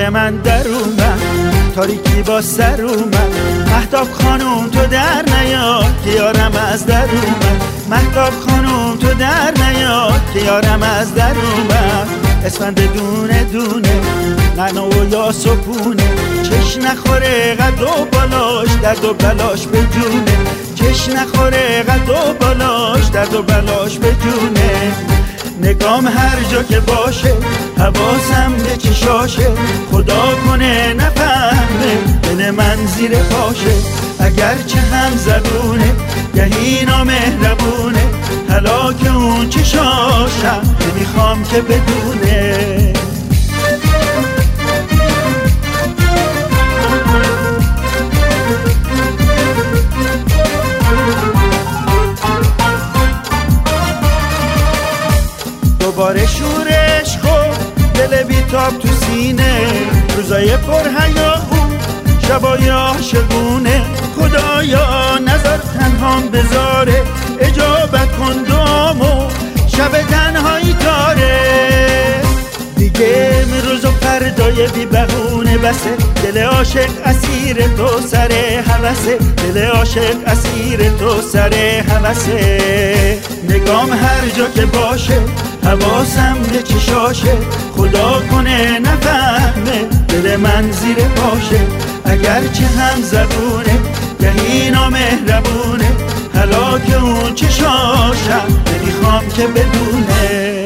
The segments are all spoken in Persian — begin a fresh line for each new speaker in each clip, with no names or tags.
ماه من در اومد، تاریکی با سر اومد. مهتاب خانوم تو در نیاد که یارم از در اومد. مهتاب خانوم تو در نیاد که یارم از در اومد. اسفند دونه دونه نعنا و یاس و پونه، چش نخوره قد و بالاش درد و بلاش به جونه. چش نخوره قد و بالاش درد و بلاش به جونه. نگام هر جا که باشه حواسم به چشاشه، خدا کنه نفهمه دل من زیر پاشه. اگرچه هم زبونه گهی نامهربونه، هلاک اون چشاشم نمیخوام که بدونه. دوباره شورش خود دل بیتاب تو سینه، روزای پر هیاهو شبای عاشقونه. خدایا نظر تنهام بذاره، اجابت کن دعامو شب تنهایی تاره. دیگه روز و فردای بی بهونه بسه، دل عاشق اسیر تو سر هوسه. دل عاشق اسیر تو سر هوسه. نگام هر جا که باشه حواسم به چشاشه، خدا کنه نفهمه دل من زیر پاشه. اگرچه هم زبونه گهی نامهربونه، هلاک اون چشاشم نمیخوام که بدونه.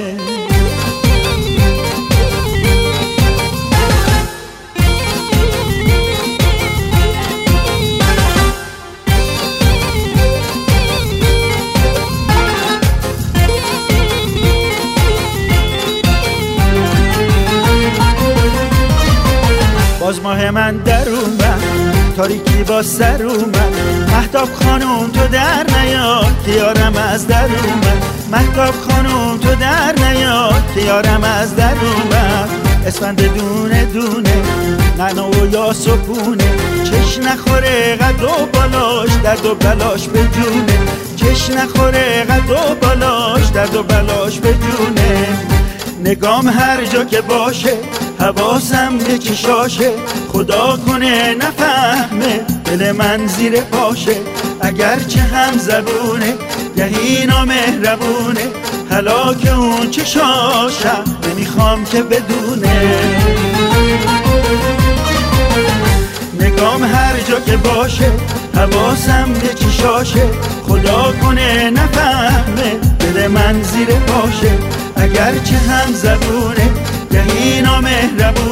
باز ماه من در اومد، تاریکی با سر اومد. مهتاب خانوم تو در نیاد که یارم از در اومد. مهتاب خانوم تو در نیاد که یارم از در اومد. اسفند دونه دونه نعنا و یاس و پونه، چش نخوره قد و بالاش درد و بلاش به جونه. چش نخوره قد و بالاش درد و بلاش به جونه. نگام هر جا که باشه حواسم به چشاشه، خدا کنه نفهمه دل من زیر پاشه. اگرچه هم زبونه گهی نامهربونه، هلاک اون چشاشم نمیخوام که بدونه. نگام هر جا که باشه حواسم به چشاشه، خدا کنه نفهمه دل من زیر پاشه. اگرچه هم زبونه گهی نامهربونه،